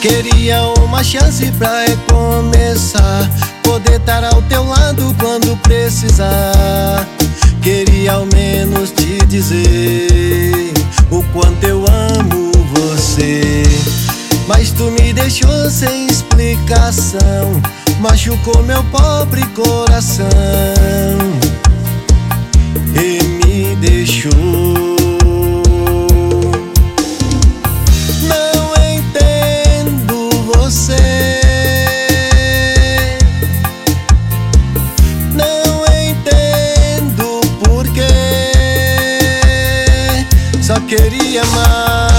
Queria uma chance pra recomeçar, poder estar ao teu lado quando precisar. Queria ao menos te dizer o quanto eu amo você, mas tu me deixou sem explicação, machucou meu pobre coração e me deixou. Só queria amar.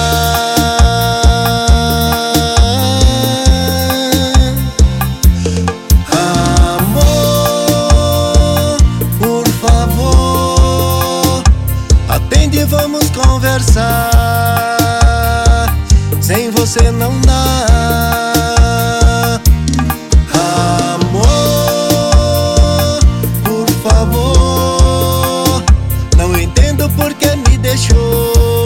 Amor, por favor, atende e vamos conversar. Sem você não dá. Amor, por favor, não entendo por que me deixou.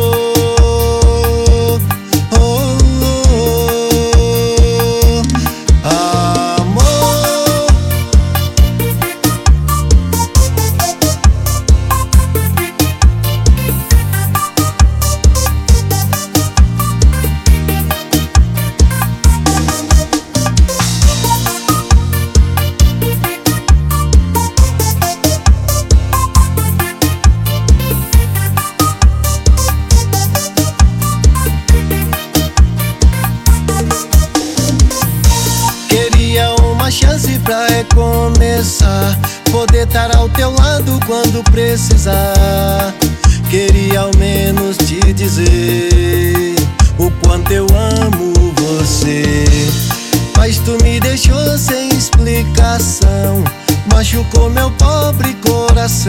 Chance pra recomeçar, poder estar ao teu lado quando precisar. Queria ao menos te dizer o quanto eu amo você, mas tu me deixou sem explicação, machucou meu pobre coração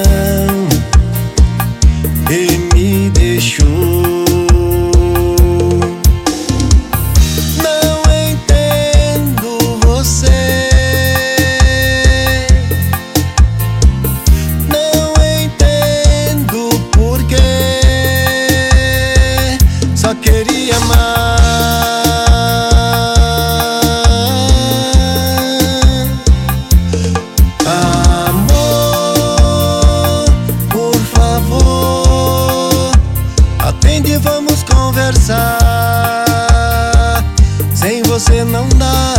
e me deixou. Só queria amar. Amor, por favor, atende e vamos conversar. Sem você não dá.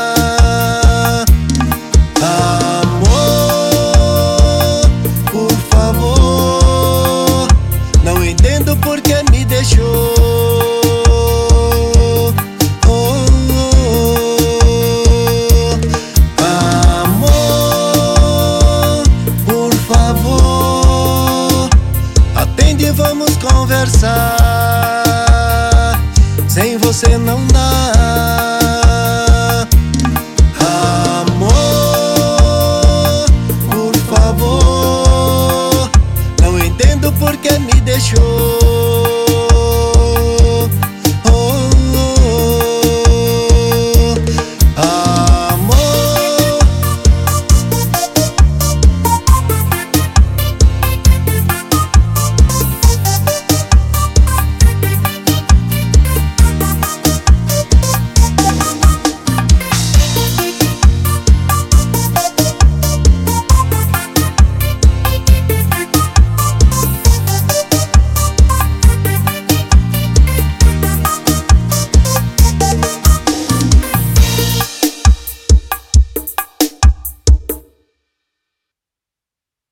Amor, por favor, não entendo por que me deixou. Vamos conversar. Sem você não dá.